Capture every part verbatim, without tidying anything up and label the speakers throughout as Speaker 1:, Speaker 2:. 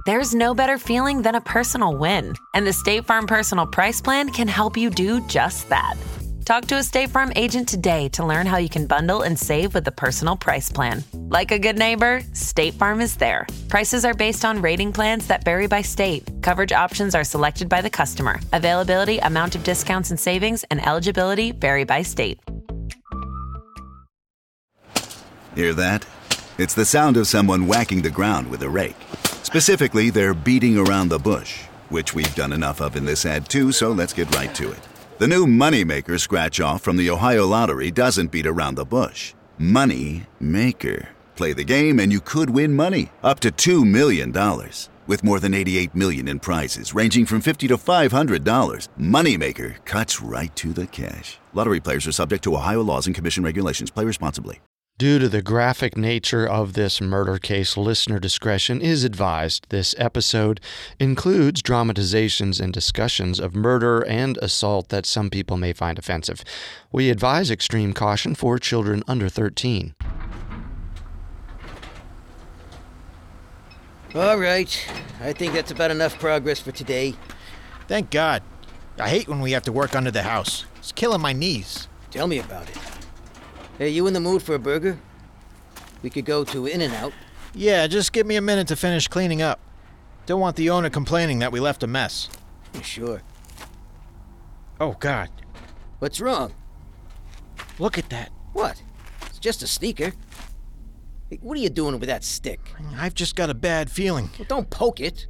Speaker 1: There's no better feeling than a personal win, and the State Farm Personal Price Plan can help you do just that. Talk to a State Farm agent today to learn how you can bundle and save with the Personal Price Plan. Like a good neighbor, State Farm is there. Prices are based on rating plans that vary by state. Coverage options are selected by the customer. Availability, amount of discounts and savings, and eligibility vary by state.
Speaker 2: Hear that? It's the sound of someone whacking the ground with a rake. Specifically, they're beating around the bush, which we've done enough of in this ad too, so let's get right to it. The new Moneymaker scratch-off from the Ohio Lottery doesn't beat around the bush. Money Maker. Play the game and you could win money, up to two million dollars. With more than eighty-eight million dollars in prizes, ranging from fifty dollars to five hundred dollars. Moneymaker cuts right to the cash. Lottery players are subject to Ohio laws and commission regulations. Play responsibly.
Speaker 3: Due to the graphic nature of this murder case, listener discretion is advised. This episode includes dramatizations and discussions of murder and assault that some people may find offensive. We advise extreme caution for children under thirteen.
Speaker 4: All right. I think that's about enough progress for today.
Speaker 5: Thank God. I hate when we have to work under the house. It's killing my knees.
Speaker 4: Tell me about it. Hey, you in the mood for a burger? We could go to In-N-Out.
Speaker 5: Yeah, just give me a minute to finish cleaning up. Don't want the owner complaining that we left a mess.
Speaker 4: Sure.
Speaker 5: Oh, God.
Speaker 4: What's wrong?
Speaker 5: Look at that.
Speaker 4: What? It's just a sneaker. Hey, what are you doing with that stick?
Speaker 5: I've just got a bad feeling.
Speaker 4: Well, don't poke it.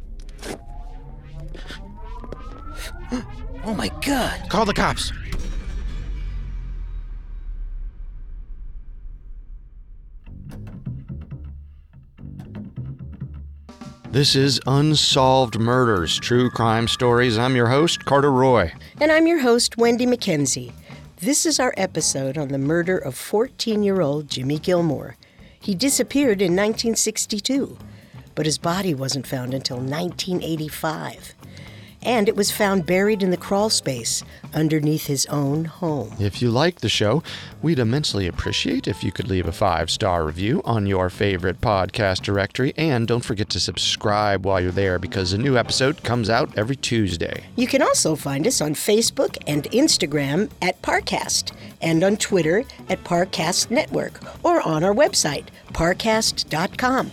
Speaker 4: Oh, my God.
Speaker 5: Call the cops.
Speaker 3: This is Unsolved Murders, True Crime Stories. I'm your host, Carter Roy.
Speaker 6: And I'm your host, Wendy McKenzie. This is our episode on the murder of fourteen-year-old Jimmy Gilmore. He disappeared in nineteen sixty-two, but his body wasn't found until nineteen eighty-five. And it was found buried in the crawl space underneath his own home.
Speaker 3: If you like the show, we'd immensely appreciate if you could leave a five-star review on your favorite podcast directory. And don't forget to subscribe while you're there, because a new episode comes out every Tuesday.
Speaker 6: You can also find us on Facebook and Instagram at Parcast, and on Twitter at Parcast Network, or on our website, parcast dot com.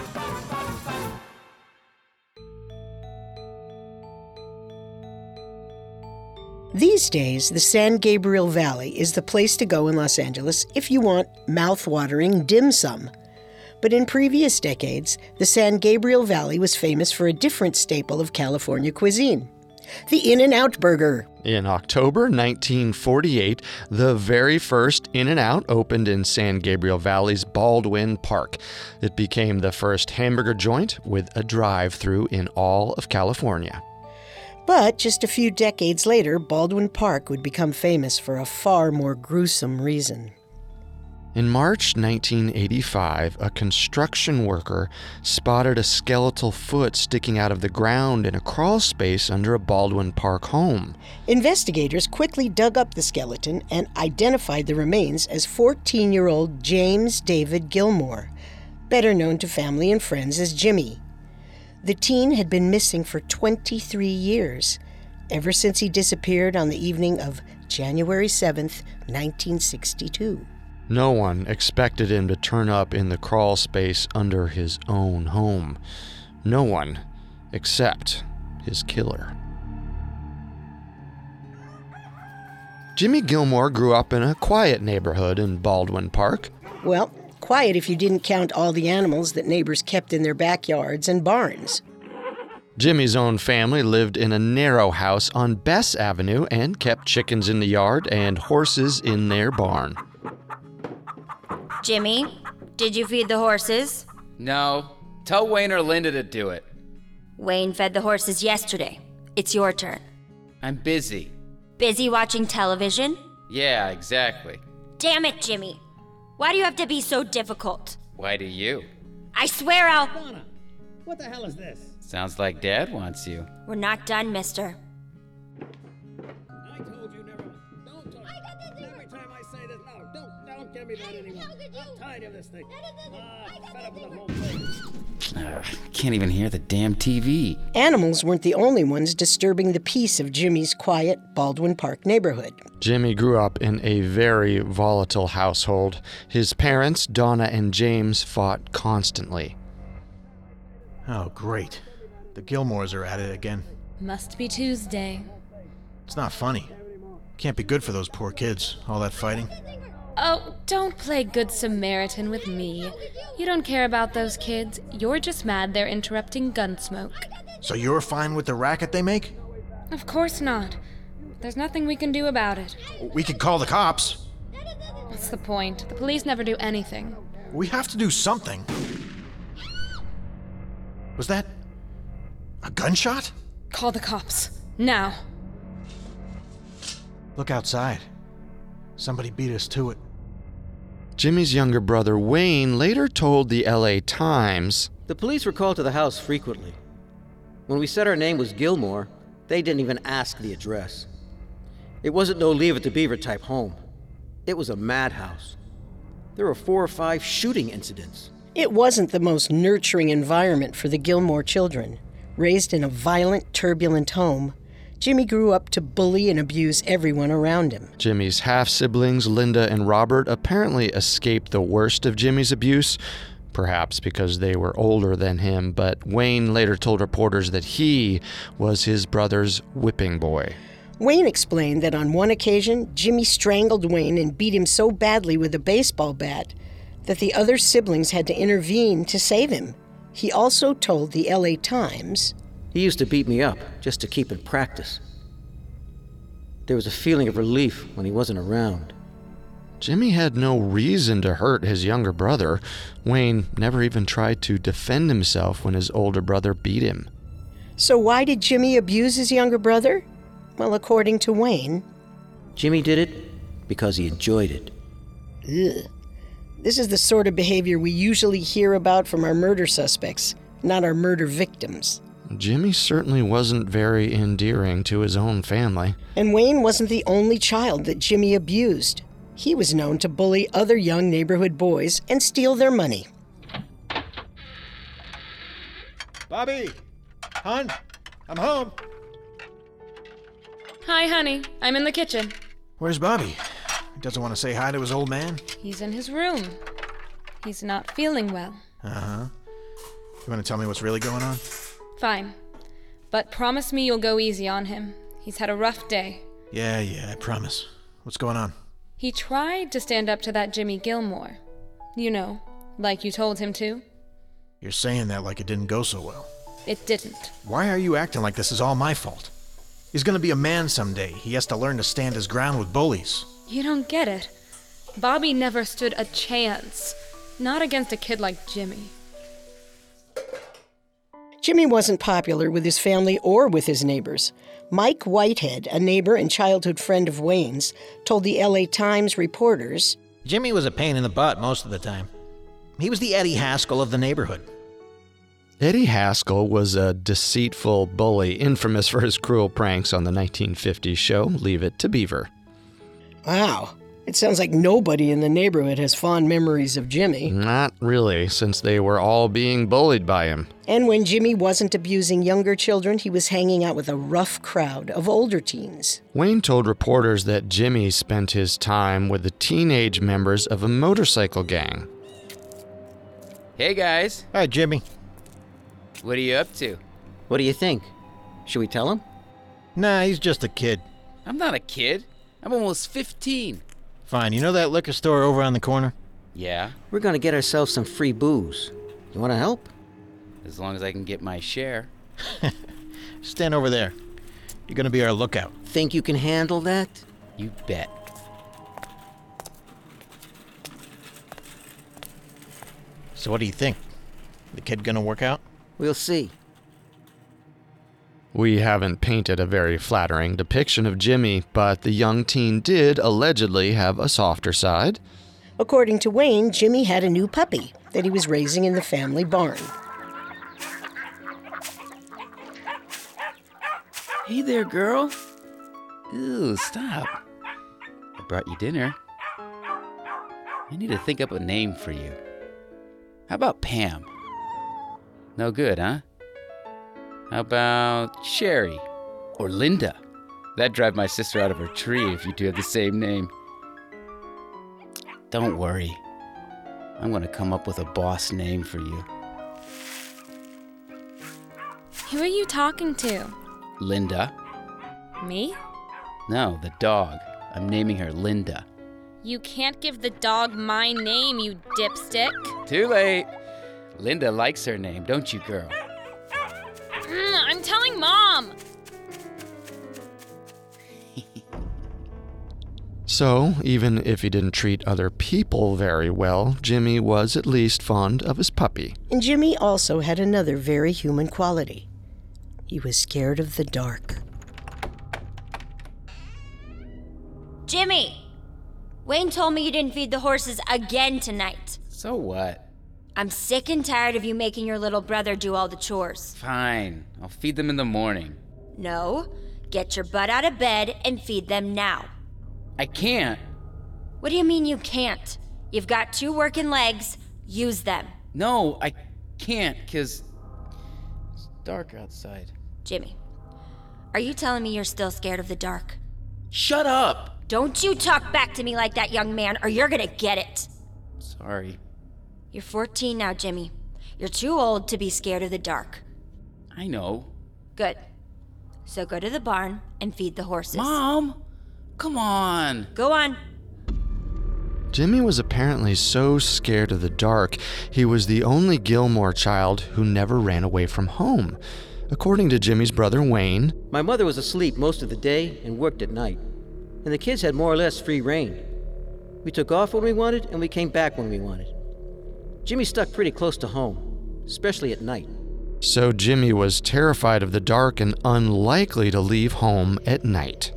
Speaker 6: These days, the San Gabriel Valley is the place to go in Los Angeles if you want mouth-watering dim sum. But in previous decades, the San Gabriel Valley was famous for a different staple of California cuisine, the In-N-Out Burger.
Speaker 3: In October nineteen forty-eight, the very first In-N-Out opened in San Gabriel Valley's Baldwin Park. It became the first hamburger joint with a drive-thru in all of California.
Speaker 6: But just a few decades later, Baldwin Park would become famous for a far more gruesome reason.
Speaker 3: In March nineteen eighty-five, a construction worker spotted a skeletal foot sticking out of the ground in a crawl space under a Baldwin Park home.
Speaker 6: Investigators quickly dug up the skeleton and identified the remains as fourteen-year-old James David Gilmore, better known to family and friends as Jimmy. The teen had been missing for twenty-three years, ever since he disappeared on the evening of January seventh, nineteen sixty-two.
Speaker 3: No one expected him to turn up in the crawl space under his own home. No one except his killer. Jimmy Gilmore grew up in a quiet neighborhood in Baldwin Park.
Speaker 6: Well, quiet if you didn't count all the animals that neighbors kept in their backyards and barns.
Speaker 3: Jimmy's own family lived in a narrow house on Bess Avenue and kept chickens in the yard and horses in their barn.
Speaker 7: Jimmy, did you feed the horses?
Speaker 8: No. Tell Wayne or Linda to do it.
Speaker 7: Wayne fed the horses yesterday. It's your turn.
Speaker 8: I'm busy.
Speaker 7: Busy watching television?
Speaker 8: Yeah, exactly.
Speaker 7: Damn it, Jimmy. Why do you have to be so difficult?
Speaker 8: Why do you?
Speaker 7: I swear I'll...
Speaker 9: Donna, what the hell is this?
Speaker 8: Sounds like Dad wants you.
Speaker 7: We're not done, mister.
Speaker 9: I told you never... Don't talk. I got this Every time I say this, no, don't, don't give me that anymore. I'm tired of this thing. Ah, fed up with the whole thing.
Speaker 8: Ugh, can't even hear the damn T V.
Speaker 6: Animals weren't the only ones disturbing the peace of Jimmy's quiet Baldwin Park neighborhood.
Speaker 3: Jimmy grew up in a very volatile household. His parents, Donna and James, fought constantly.
Speaker 5: Oh, great. The Gilmores are at it again.
Speaker 10: Must be Tuesday.
Speaker 5: It's not funny. Can't be good for those poor kids, all that fighting.
Speaker 10: Oh, don't play Good Samaritan with me. You don't care about those kids. You're just mad they're interrupting Gunsmoke.
Speaker 5: So you're fine with the racket they make?
Speaker 10: Of course not. There's nothing we can do about it.
Speaker 5: We could call the cops.
Speaker 10: What's the point? The police never do anything.
Speaker 5: We have to do something. Was that a gunshot?
Speaker 10: Call the cops. Now.
Speaker 5: Look outside. Somebody beat us to it.
Speaker 3: Jimmy's younger brother, Wayne, later told the L A Times,
Speaker 4: The police were called to the house frequently. When we said our name was Gilmore, they didn't even ask the address. It wasn't no Leave It to Beaver type home. It was a madhouse. There were four or five shooting incidents.
Speaker 6: It wasn't the most nurturing environment for the Gilmore children. Raised in a violent, turbulent home, Jimmy grew up to bully and abuse everyone around him.
Speaker 3: Jimmy's half-siblings, Linda and Robert, apparently escaped the worst of Jimmy's abuse, perhaps because they were older than him, but Wayne later told reporters that he was his brother's whipping boy.
Speaker 6: Wayne explained that on one occasion, Jimmy strangled Wayne and beat him so badly with a baseball bat that the other siblings had to intervene to save him. He also told the L A Times,
Speaker 4: He used to beat me up just to keep in practice. There was a feeling of relief when he wasn't around.
Speaker 3: Jimmy had no reason to hurt his younger brother. Wayne never even tried to defend himself when his older brother beat him.
Speaker 6: So why did Jimmy abuse his younger brother? Well, according to Wayne,
Speaker 4: Jimmy did it because he enjoyed it.
Speaker 6: Ugh. This is the sort of behavior we usually hear about from our murder suspects, not our murder victims.
Speaker 3: Jimmy certainly wasn't very endearing to his own family.
Speaker 6: And Wayne wasn't the only child that Jimmy abused. He was known to bully other young neighborhood boys and steal their money.
Speaker 5: Bobby! Hon, I'm home.
Speaker 10: Hi, honey. I'm in the kitchen.
Speaker 5: Where's Bobby? He doesn't want to say hi to his old man?
Speaker 10: He's in his room. He's not feeling well.
Speaker 5: Uh-huh. You want to tell me what's really going on?
Speaker 10: Fine. But promise me you'll go easy on him. He's had a rough day.
Speaker 5: Yeah, yeah, I promise. What's going on?
Speaker 10: He tried to stand up to that Jimmy Gilmore. You know, like you told him to.
Speaker 5: You're saying that like it didn't go so well.
Speaker 10: It didn't.
Speaker 5: Why are you acting like this is all my fault? He's gonna be a man someday. He has to learn to stand his ground with bullies.
Speaker 10: You don't get it. Bobby never stood a chance. Not against a kid like Jimmy.
Speaker 6: Jimmy wasn't popular with his family or with his neighbors. Mike Whitehead, a neighbor and childhood friend of Wayne's, told the L A Times reporters,
Speaker 5: Jimmy was a pain in the butt most of the time. He was the Eddie Haskell of the neighborhood.
Speaker 3: Eddie Haskell was a deceitful bully, infamous for his cruel pranks on the nineteen fifties show Leave It to Beaver.
Speaker 6: Wow, it sounds like nobody in the neighborhood has fond memories of Jimmy.
Speaker 3: Not really, since they were all being bullied by him.
Speaker 6: And when Jimmy wasn't abusing younger children, he was hanging out with a rough crowd of older teens.
Speaker 3: Wayne told reporters that Jimmy spent his time with the teenage members of a motorcycle gang.
Speaker 8: Hey, guys.
Speaker 5: Hi, Jimmy.
Speaker 8: What are you up to?
Speaker 4: What do you think? Should we tell him?
Speaker 5: Nah, he's just a kid.
Speaker 8: I'm not a kid. I'm almost fifteen.
Speaker 5: Fine, you know that liquor store over on the corner?
Speaker 8: Yeah,
Speaker 4: We're gonna get ourselves some free booze. You wanna help?
Speaker 8: as long as I can get my share.
Speaker 5: Stand over there. You're gonna be our lookout.
Speaker 4: Think you can handle that?
Speaker 8: You bet.
Speaker 5: So what do you think? The kid gonna work out?
Speaker 4: We'll see.
Speaker 3: We haven't painted a very flattering depiction of Jimmy, but the young teen did allegedly have a softer side.
Speaker 6: According to Wayne, Jimmy had a new puppy that he was raising in the family barn.
Speaker 8: Hey there, girl. Ooh, stop. I brought you dinner. I need to think up a name for you. How about Pam? No good, huh? How about Sherry? Or Linda? That'd drive my sister out of her tree if you two had the same name. Don't worry. I'm gonna come up with a boss name for you.
Speaker 10: Who are you talking to?
Speaker 8: Linda.
Speaker 10: Me?
Speaker 8: No, the dog. I'm naming her Linda.
Speaker 10: You can't give the dog my name, you dipstick.
Speaker 8: Too late. Linda likes her name, don't you, girl?
Speaker 10: Mm, I'm telling Mom!
Speaker 3: So, even if he didn't treat other people very well, Jimmy was at least fond of his puppy.
Speaker 6: And Jimmy also had another very human quality. He was scared of the dark.
Speaker 7: Jimmy! Wayne told me you didn't feed the horses again tonight.
Speaker 8: So what?
Speaker 7: I'm sick and tired of you making your little brother do all the chores.
Speaker 8: Fine. I'll feed them in the morning.
Speaker 7: No. Get your butt out of bed and feed them now.
Speaker 8: I can't.
Speaker 7: What do you mean you can't? You've got two working legs. Use them.
Speaker 8: No, I can't, because it's dark outside.
Speaker 7: Jimmy, are you telling me you're still scared of the dark?
Speaker 8: Shut up!
Speaker 7: Don't you talk back to me like that, young man, or you're gonna get it.
Speaker 8: Sorry.
Speaker 7: You're fourteen now, Jimmy. You're too old to be scared of the dark.
Speaker 8: I know.
Speaker 7: Good. So go to the barn and feed the horses.
Speaker 8: Mom! Come on!
Speaker 7: Go on.
Speaker 3: Jimmy was apparently so scared of the dark, he was the only Gilmore child who never ran away from home. According to Jimmy's brother Wayne,
Speaker 4: My mother was asleep most of the day and worked at night, and the kids had more or less free reign. We took off when we wanted, and we came back when we wanted. Jimmy stuck pretty close to home, especially at night.
Speaker 3: so Jimmy was terrified of the dark and unlikely to leave home at night.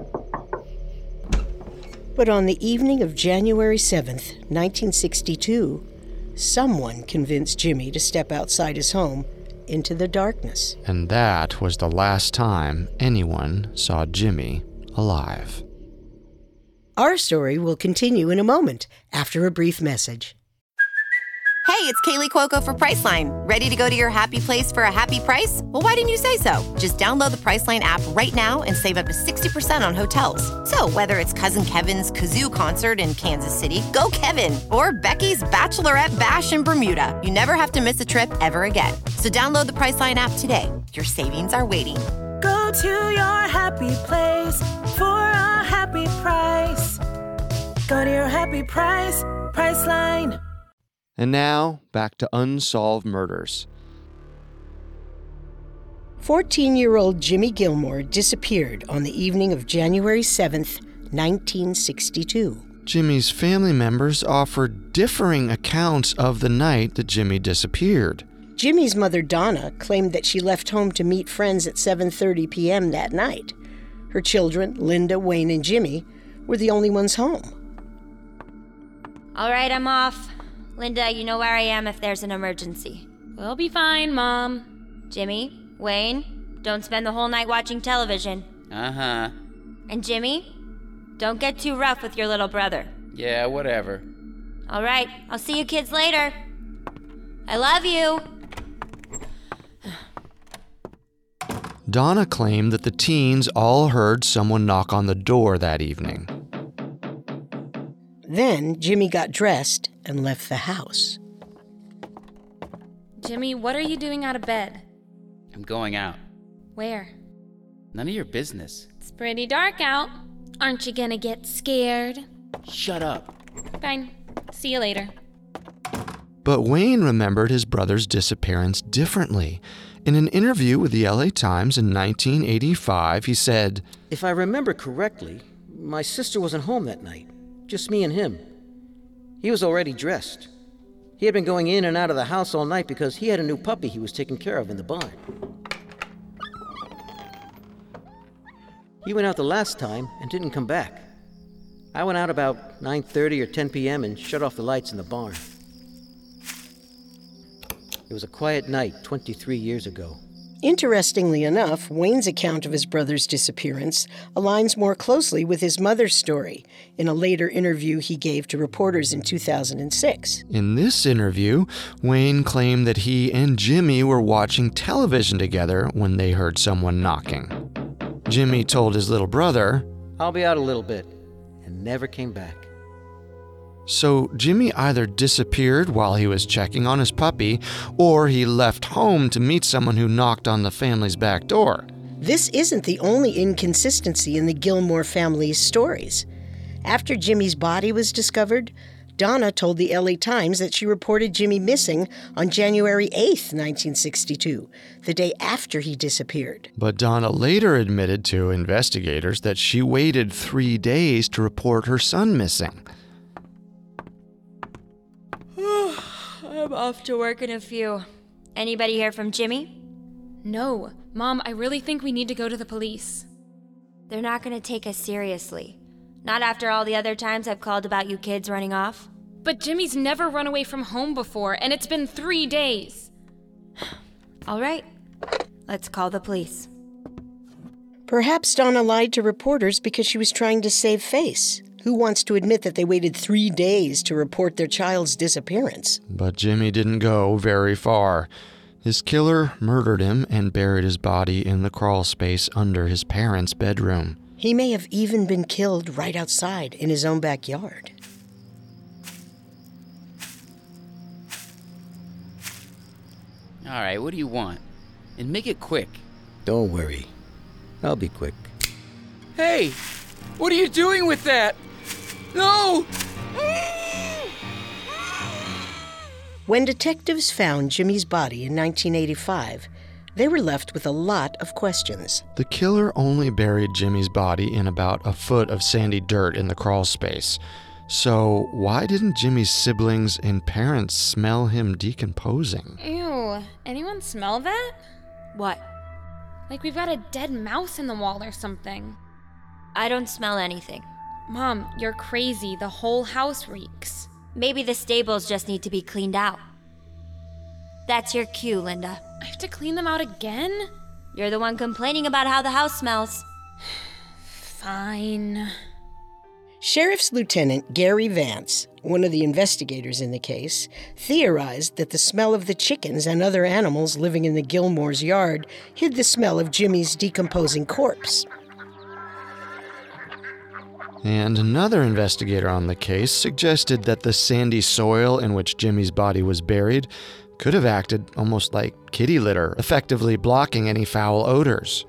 Speaker 6: But on the evening of January seventh, nineteen sixty-two, someone convinced Jimmy to step outside his home into the darkness.
Speaker 3: And that was the last time anyone saw Jimmy alive.
Speaker 6: Our story will continue in a moment after a brief message.
Speaker 11: Hey, it's Kaylee Cuoco for Priceline. Ready to go to your happy place for a happy price? Well, why didn't you say so? Just download the Priceline app right now and save up to sixty percent on hotels. So whether it's Cousin Kevin's Kazoo Concert in Kansas City, go Kevin, or Becky's Bachelorette Bash in Bermuda, you never have to miss a trip ever again. So download the Priceline app today. Your savings are waiting.
Speaker 12: Go to your happy place for a happy price. Go to your happy price, Priceline.
Speaker 3: And now, back to Unsolved Murders.
Speaker 6: fourteen-year-old Jimmy Gilmore disappeared on the evening of January seventh, nineteen sixty-two.
Speaker 3: Jimmy's family members offered differing accounts of the night that Jimmy disappeared.
Speaker 6: Jimmy's mother, Donna, claimed that she left home to meet friends at seven thirty p.m. that night. Her children, Linda, Wayne, and Jimmy, were the only ones home.
Speaker 7: All right, I'm off. Linda, you know where I am if there's an emergency.
Speaker 10: We'll be fine, Mom.
Speaker 7: Jimmy, Wayne, don't spend the whole night watching television.
Speaker 8: Uh-huh.
Speaker 7: And Jimmy, don't get too rough with your little brother.
Speaker 8: Yeah, whatever.
Speaker 7: All right, I'll see you kids later. I love you.
Speaker 3: Donna claimed that the teens all heard someone knock on the door that evening.
Speaker 6: Then Jimmy got dressed and left the house.
Speaker 10: Jimmy, what are you doing out of bed?
Speaker 8: I'm going out.
Speaker 10: Where?
Speaker 8: None of your business.
Speaker 10: It's pretty dark out. Aren't you gonna get scared?
Speaker 8: Shut up.
Speaker 10: Fine. See you later.
Speaker 3: But Wayne remembered his brother's disappearance differently. In an interview with the L A Times in nineteen eighty-five, he said,
Speaker 4: If I remember correctly, my sister wasn't home that night. Just me and him. He was already dressed. He had been going in and out of the house all night because he had a new puppy he was taking care of in the barn. He went out the last time and didn't come back. I went out about nine thirty or ten p.m. and shut off the lights in the barn. It was a quiet night twenty-three years ago.
Speaker 6: Interestingly enough, Wayne's account of his brother's disappearance aligns more closely with his mother's story in a later interview he gave to reporters in two thousand six.
Speaker 3: In this interview, Wayne claimed that he and Jimmy were watching television together when they heard someone knocking. Jimmy told his little brother,
Speaker 4: "I'll be out a little bit," and never came back.
Speaker 3: So Jimmy either disappeared while he was checking on his puppy, or he left home to meet someone who knocked on the family's back door.
Speaker 6: This isn't the only inconsistency in the Gilmore family's stories. After Jimmy's body was discovered, Donna told the L A Times that she reported Jimmy missing on January eighth, nineteen sixty-two, the day after he disappeared.
Speaker 3: But Donna later admitted to investigators that she waited three days to report her son missing.
Speaker 7: I'm off to work in a few. Anybody hear from Jimmy?
Speaker 10: No. Mom, I really think we need to go to the police.
Speaker 7: They're not going to take us seriously. Not after all the other times I've called about you kids running off.
Speaker 10: But Jimmy's never run away from home before, and it's been three days.
Speaker 7: All right. Let's call the police.
Speaker 6: Perhaps Donna lied to reporters because she was trying to save face. Who wants to admit that they waited three days to report their child's disappearance?
Speaker 3: But Jimmy didn't go very far. His killer murdered him and buried his body in the crawl space under his parents' bedroom.
Speaker 6: He may have even been killed right outside in his own backyard.
Speaker 8: All right, what do you want? And make it quick.
Speaker 4: Don't worry. I'll be quick.
Speaker 8: Hey! What are you doing with that? No!
Speaker 6: When detectives found Jimmy's body in nineteen eighty-five, they were left with a lot of questions.
Speaker 3: The killer only buried Jimmy's body in about a foot of sandy dirt in the crawl space. So why didn't Jimmy's siblings and parents smell him decomposing?
Speaker 10: Ew. Anyone smell that?
Speaker 7: What?
Speaker 10: Like we've got a dead mouse in the wall or something.
Speaker 7: I don't smell anything.
Speaker 10: Mom, you're crazy. The whole house reeks.
Speaker 7: Maybe the stables just need to be cleaned out. That's your cue, Linda.
Speaker 10: I have to clean them out again?
Speaker 7: You're the one complaining about how the house smells.
Speaker 10: Fine.
Speaker 6: Sheriff's Lieutenant Gary Vance, one of the investigators in the case, theorized that the smell of the chickens and other animals living in the Gilmore's yard hid the smell of Jimmy's decomposing corpse.
Speaker 3: And another investigator on the case suggested that the sandy soil in which Jimmy's body was buried could have acted almost like kitty litter, effectively blocking any foul odors.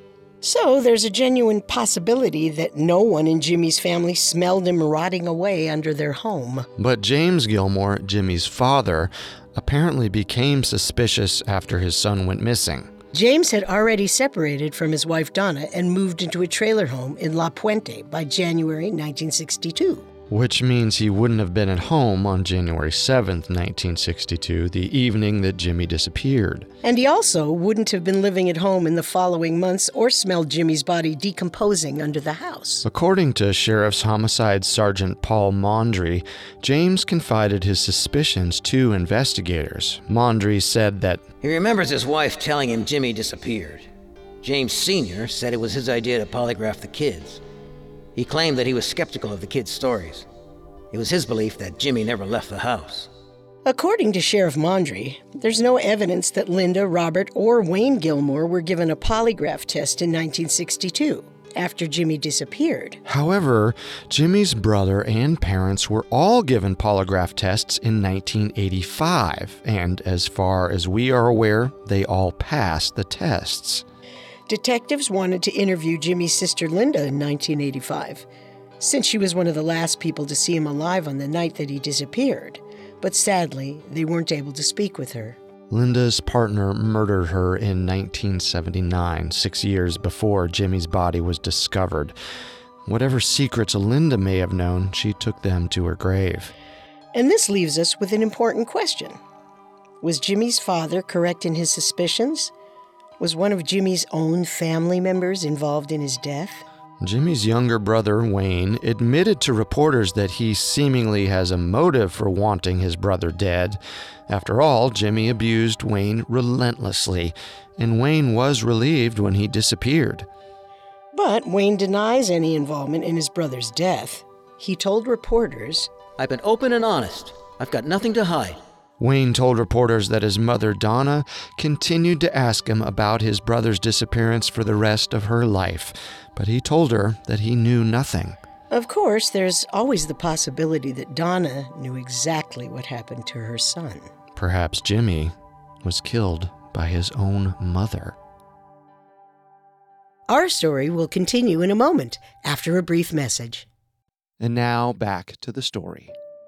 Speaker 6: So there's a genuine possibility that no one in Jimmy's family smelled him rotting away under their home.
Speaker 3: But James Gilmore, Jimmy's father, apparently became suspicious after his son went missing.
Speaker 6: James had already separated from his wife Donna and moved into a trailer home in La Puente by January nineteen sixty-two.
Speaker 3: Which means he wouldn't have been at home on January seventh, nineteen sixty-two, the evening that Jimmy disappeared.
Speaker 6: And he also wouldn't have been living at home in the following months or smelled Jimmy's body decomposing under the house.
Speaker 3: According to Sheriff's Homicide Sergeant Paul Mondry, James confided his suspicions to investigators. Mondry said that
Speaker 4: he remembers his wife telling him Jimmy disappeared. James Senior said it was his idea to polygraph the kids. He claimed that he was skeptical of the kids' stories. It was his belief that Jimmy never left the house.
Speaker 6: According to Sheriff Mondry, there's no evidence that Linda, Robert, or Wayne Gilmore were given a polygraph test in nineteen sixty-two, after Jimmy disappeared.
Speaker 3: However, Jimmy's brother and parents were all given polygraph tests in nineteen eighty-five, and as far as we are aware, they all passed the tests.
Speaker 6: Detectives wanted to interview Jimmy's sister Linda in nineteen eighty-five, since she was one of the last people to see him alive on the night that he disappeared. But sadly, they weren't able to speak with her.
Speaker 3: Linda's partner murdered her in nineteen seventy-nine, six years before Jimmy's body was discovered. Whatever secrets Linda may have known, she took them to her grave.
Speaker 6: And this leaves us with an important question. Was Jimmy's father correct in his suspicions? Was one of Jimmy's own family members involved in his death?
Speaker 3: Jimmy's younger brother, Wayne, admitted to reporters that he seemingly has a motive for wanting his brother dead. After all, Jimmy abused Wayne relentlessly, and Wayne was relieved when he disappeared.
Speaker 6: But Wayne denies any involvement in his brother's death. He told reporters,
Speaker 4: "I've been open and honest. I've got nothing to hide."
Speaker 3: Wayne told reporters that his mother, Donna, continued to ask him about his brother's disappearance for the rest of her life, but he told her that he knew nothing.
Speaker 6: Of course, there's always the possibility that Donna knew exactly what happened to her son.
Speaker 3: Perhaps Jimmy was killed by his own mother.
Speaker 6: Our story will continue in a moment after a brief message.
Speaker 3: And now back to the story.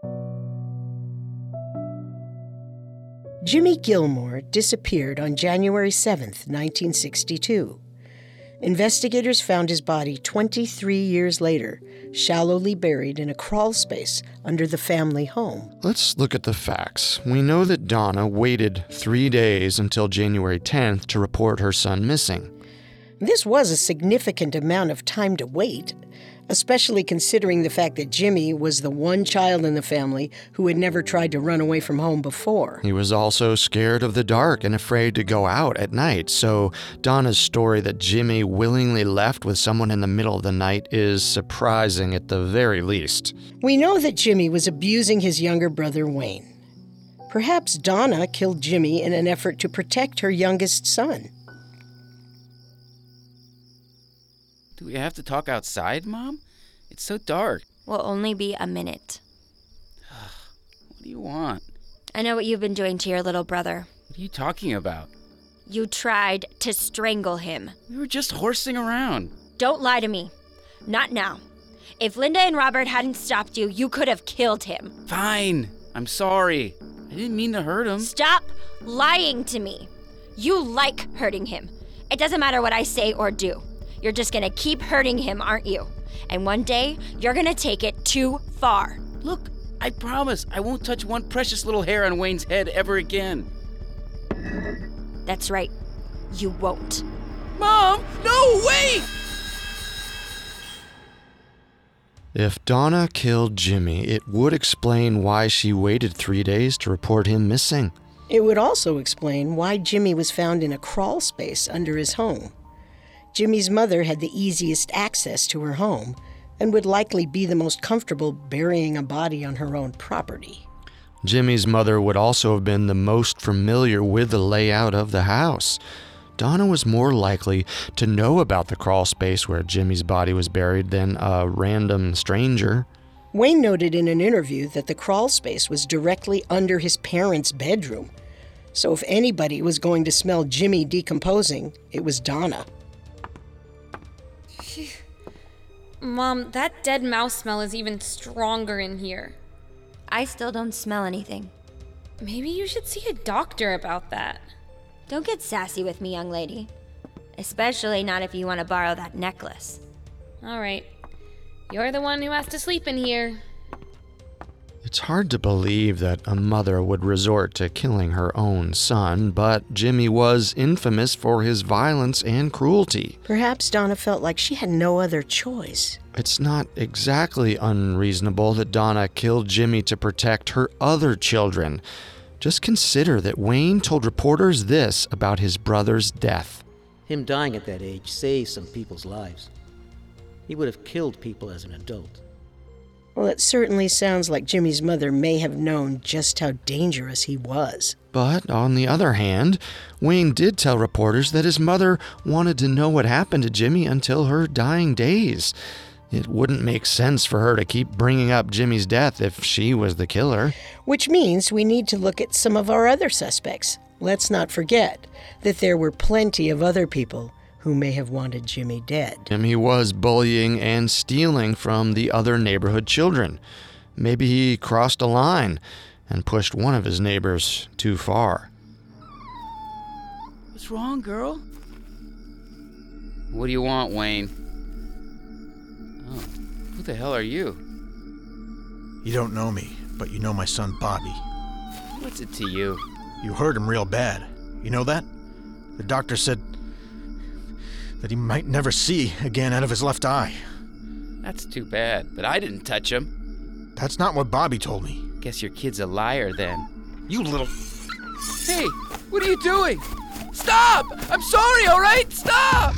Speaker 6: Jimmy Gilmore disappeared on January seventh, nineteen sixty-two. Investigators found his body twenty-three years later, shallowly buried in a crawl space under the family home.
Speaker 3: Let's look at the facts. We know that Donna waited three days until January tenth to report her son missing.
Speaker 6: This was a significant amount of time to wait, especially considering the fact that Jimmy was the one child in the family who had never tried to run away from home before.
Speaker 3: He was also scared of the dark and afraid to go out at night, so Donna's story that Jimmy willingly left with someone in the middle of the night is surprising at the very least.
Speaker 6: We know that Jimmy was abusing his younger brother, Wayne. Perhaps Donna killed Jimmy in an effort to protect her youngest son.
Speaker 8: Do we have to talk outside, Mom? It's so dark.
Speaker 7: Will only be a minute.
Speaker 8: What do you want?
Speaker 7: I know what you've been doing to your little brother.
Speaker 8: What are you talking about?
Speaker 7: You tried to strangle him.
Speaker 8: We were just horsing around.
Speaker 7: Don't lie to me. Not now. If Linda and Robert hadn't stopped you, you could have killed him.
Speaker 8: Fine. I'm sorry. I didn't mean to hurt him.
Speaker 7: Stop lying to me. You like hurting him. It doesn't matter what I say or do. You're just gonna keep hurting him, aren't you? And one day, you're gonna take it too far.
Speaker 8: Look, I promise I won't touch one precious little hair on Wayne's head ever again.
Speaker 7: That's right. You won't.
Speaker 8: Mom! No, wait!
Speaker 3: If Donna killed Jimmy, it would explain why she waited three days to report him missing.
Speaker 6: It would also explain why Jimmy was found in a crawl space under his home. Jimmy's mother had the easiest access to her home and would likely be the most comfortable burying a body on her own property.
Speaker 3: Jimmy's mother would also have been the most familiar with the layout of the house. Donna was more likely to know about the crawl space where Jimmy's body was buried than a random stranger.
Speaker 6: Wayne noted in an interview that the crawl space was directly under his parents' bedroom. So if anybody was going to smell Jimmy decomposing, it was Donna.
Speaker 10: Mom, that dead mouse smell is even stronger in here.
Speaker 7: I still don't smell anything.
Speaker 10: Maybe you should see a doctor about that.
Speaker 7: Don't get sassy with me, young lady. Especially not if you want to borrow that necklace.
Speaker 10: All right. You're the one who has to sleep in here.
Speaker 3: It's hard to believe that a mother would resort to killing her own son, but Jimmy was infamous for his violence and cruelty.
Speaker 6: Perhaps Donna felt like she had no other choice.
Speaker 3: It's not exactly unreasonable that Donna killed Jimmy to protect her other children. Just consider that Wayne told reporters this about his brother's death.
Speaker 4: Him dying at that age saved some people's lives. He would have killed people as an adult.
Speaker 6: Well, it certainly sounds like Jimmy's mother may have known just how dangerous he was.
Speaker 3: But on the other hand, Wayne did tell reporters that his mother wanted to know what happened to Jimmy until her dying days. It wouldn't make sense for her to keep bringing up Jimmy's death if she was the killer.
Speaker 6: Which means we need to look at some of our other suspects. Let's not forget that there were plenty of other people who may have wanted Jimmy dead.
Speaker 3: Jimmy was bullying and stealing from the other neighborhood children. Maybe he crossed a line and pushed one of his neighbors too far.
Speaker 8: What's wrong, girl? What do you want, Wayne? Oh, who the hell are you?
Speaker 5: You don't know me, but you know my son Bobby.
Speaker 8: What's it to you?
Speaker 5: You hurt him real bad. You know that? The doctor said... that he might never see again out of his left eye.
Speaker 8: That's too bad, but I didn't touch him.
Speaker 5: That's not what Bobby told me.
Speaker 8: Guess your kid's a liar then.
Speaker 5: You little...
Speaker 8: Hey, what are you doing? Stop! I'm sorry, all right? Stop!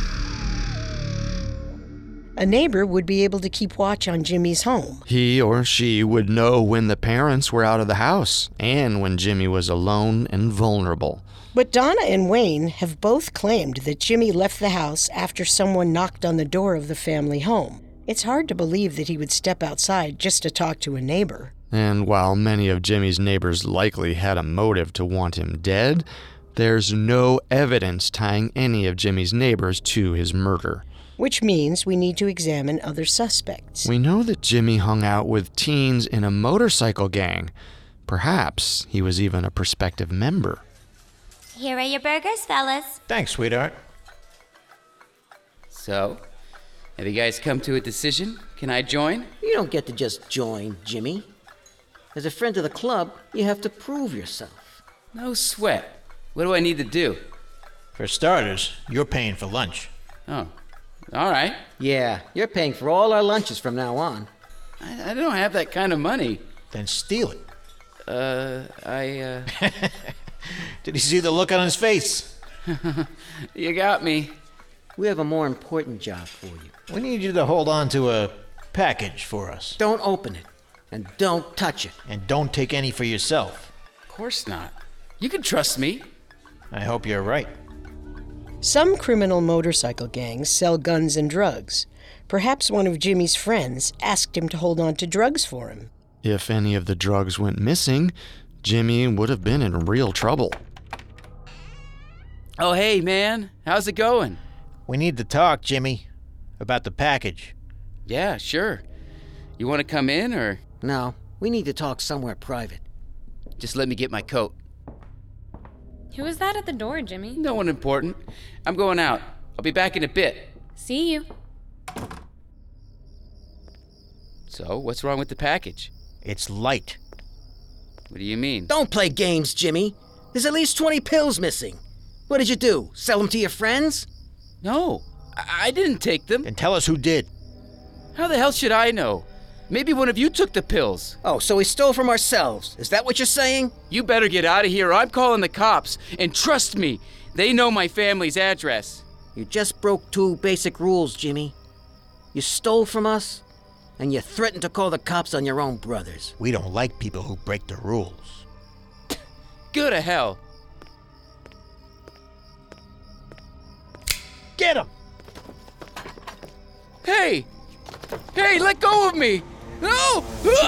Speaker 6: A neighbor would be able to keep watch on Jimmy's home.
Speaker 3: He or she would know when the parents were out of the house and when Jimmy was alone and vulnerable.
Speaker 6: But Donna and Wayne have both claimed that Jimmy left the house after someone knocked on the door of the family home. It's hard to believe that he would step outside just to talk to a neighbor.
Speaker 3: And while many of Jimmy's neighbors likely had a motive to want him dead, there's no evidence tying any of Jimmy's neighbors to his murder.
Speaker 6: Which means we need to examine other suspects.
Speaker 3: We know that Jimmy hung out with teens in a motorcycle gang. Perhaps he was even a prospective member.
Speaker 7: Here are your burgers, fellas.
Speaker 5: Thanks, sweetheart.
Speaker 8: So, have you guys come to a decision? Can I join?
Speaker 4: You don't get to just join, Jimmy. As a friend of the club, you have to prove yourself.
Speaker 8: No sweat. What do I need to do?
Speaker 5: For starters, you're paying for lunch.
Speaker 8: Oh, all right.
Speaker 4: Yeah, you're paying for all our lunches from now on.
Speaker 8: I, I don't have that kind of money.
Speaker 5: Then steal it.
Speaker 8: Uh, I, uh...
Speaker 5: Did you see the look on his face?
Speaker 8: You got me.
Speaker 4: We have a more important job for you.
Speaker 5: We need you to hold on to a package for us.
Speaker 4: Don't open it. And don't touch it.
Speaker 5: And don't take any for yourself.
Speaker 8: Of course not. You can trust me.
Speaker 5: I hope you're right.
Speaker 6: Some criminal motorcycle gangs sell guns and drugs. Perhaps one of Jimmy's friends asked him to hold on to drugs for him.
Speaker 3: If any of the drugs went missing, Jimmy would have been in real trouble.
Speaker 8: Oh, hey, man. How's it going?
Speaker 5: We need to talk, Jimmy, about the package.
Speaker 8: Yeah, sure. You want to come in, or...?
Speaker 4: No, we need to talk somewhere private.
Speaker 8: Just let me get my coat.
Speaker 10: Who is that at the door, Jimmy?
Speaker 8: No one important. I'm going out. I'll be back in a bit.
Speaker 10: See you.
Speaker 8: So, what's wrong with the package?
Speaker 5: It's light.
Speaker 8: What do you mean?
Speaker 4: Don't play games, Jimmy. There's at least twenty pills missing. What did you do? Sell them to your friends?
Speaker 8: No, I, I didn't take them.
Speaker 5: Then tell us who did.
Speaker 8: How the hell should I know? Maybe one of you took the pills.
Speaker 4: Oh, so we stole from ourselves. Is that what you're saying?
Speaker 8: You better get out of here or I'm calling the cops. And trust me, they know my family's address.
Speaker 4: You just broke two basic rules, Jimmy. You stole from us, and you threatened to call the cops on your own brothers.
Speaker 5: We don't like people who break the rules.
Speaker 8: Go to hell.
Speaker 5: Get him!
Speaker 8: Hey! Hey, let go of me! No!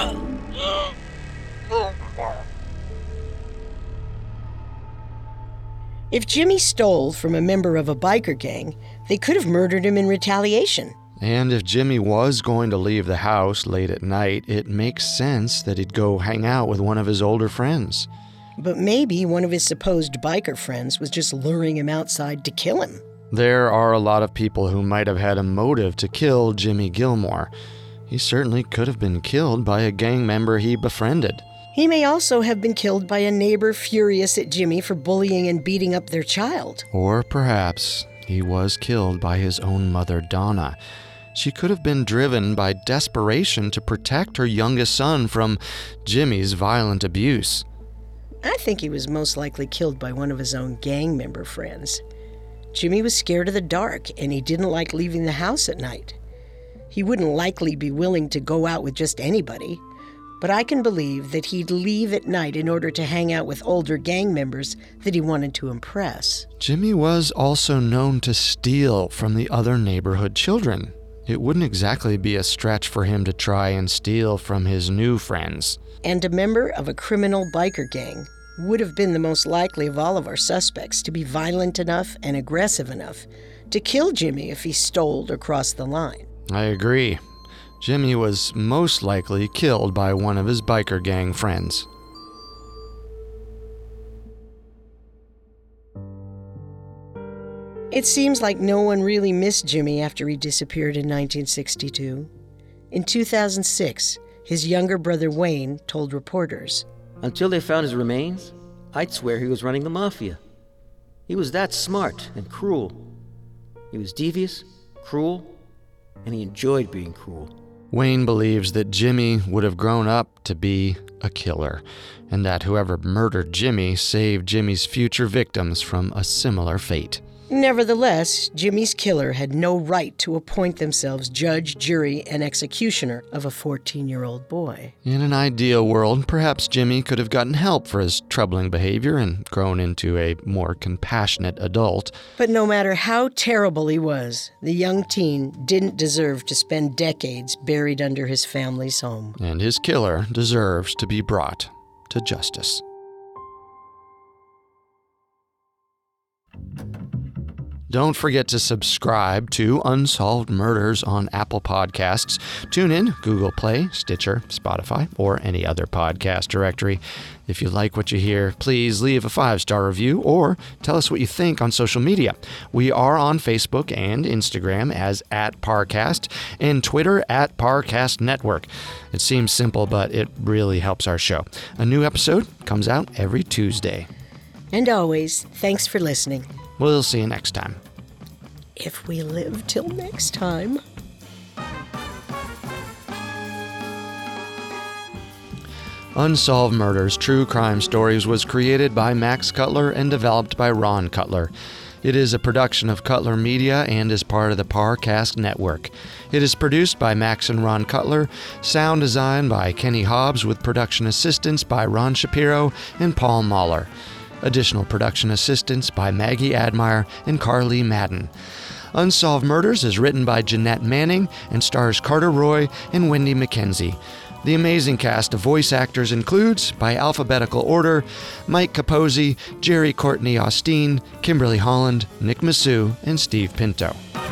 Speaker 6: If Jimmy stole from a member of a biker gang, they could have murdered him in retaliation.
Speaker 3: And if Jimmy was going to leave the house late at night, it makes sense that he'd go hang out with one of his older friends.
Speaker 6: But maybe one of his supposed biker friends was just luring him outside to kill him.
Speaker 3: There are a lot of people who might have had a motive to kill Jimmy Gilmore. He certainly could have been killed by a gang member he befriended.
Speaker 6: He may also have been killed by a neighbor furious at Jimmy for bullying and beating up their child.
Speaker 3: Or perhaps he was killed by his own mother, Donna. She could have been driven by desperation to protect her youngest son from Jimmy's violent abuse.
Speaker 6: I think he was most likely killed by one of his own gang member friends. Jimmy was scared of the dark, and he didn't like leaving the house at night. He wouldn't likely be willing to go out with just anybody, but I can believe that he'd leave at night in order to hang out with older gang members that he wanted to impress.
Speaker 3: Jimmy was also known to steal from the other neighborhood children. It wouldn't exactly be a stretch for him to try and steal from his new friends.
Speaker 6: And a member of a criminal biker gang would have been the most likely of all of our suspects to be violent enough and aggressive enough to kill Jimmy if he stole or crossed the line.
Speaker 3: I agree. Jimmy was most likely killed by one of his biker gang friends.
Speaker 6: It seems like no one really missed Jimmy after he disappeared in nineteen sixty-two. In two thousand six, his younger brother Wayne told reporters,
Speaker 4: "Until they found his remains, I'd swear he was running the mafia. He was that smart and cruel. He was devious, cruel, and he enjoyed being cruel.
Speaker 3: Wayne believes that Jimmy would have grown up to be a killer, and that whoever murdered Jimmy saved Jimmy's future victims from a similar fate.
Speaker 6: Nevertheless, Jimmy's killer had no right to appoint themselves judge, jury, and executioner of a fourteen-year-old boy.
Speaker 3: In an ideal world, perhaps Jimmy could have gotten help for his troubling behavior and grown into a more compassionate adult.
Speaker 6: But no matter how terrible he was, the young teen didn't deserve to spend decades buried under his family's home.
Speaker 3: And his killer deserves to be brought to justice. Don't forget to subscribe to Unsolved Murders on Apple Podcasts, TuneIn, Google Play, Stitcher, Spotify, or any other podcast directory. If you like what you hear, please leave a five-star review or tell us what you think on social media. We are on Facebook and Instagram as at Parcast and Twitter at Parcast Network. It seems simple, but it really helps our show. A new episode comes out every Tuesday.
Speaker 6: And always, thanks for listening.
Speaker 3: We'll see you next time.
Speaker 6: If we live till next time.
Speaker 3: Unsolved Murders True Crime Stories was created by Max Cutler and developed by Ron Cutler. It is a production of Cutler Media and is part of the Parcast Network. It is produced by Max and Ron Cutler, sound design by Kenny Hobbs with production assistance by Ron Shapiro and Paul Mahler. Additional production assistance by Maggie Admire and Carly Madden. Unsolved Murders is written by Jeanette Manning and stars Carter Roy and Wendy McKenzie. The amazing cast of voice actors includes, by alphabetical order, Mike Capozzi, Jerry Courtney Austin, Kimberly Holland, Nick Massou, and Steve Pinto.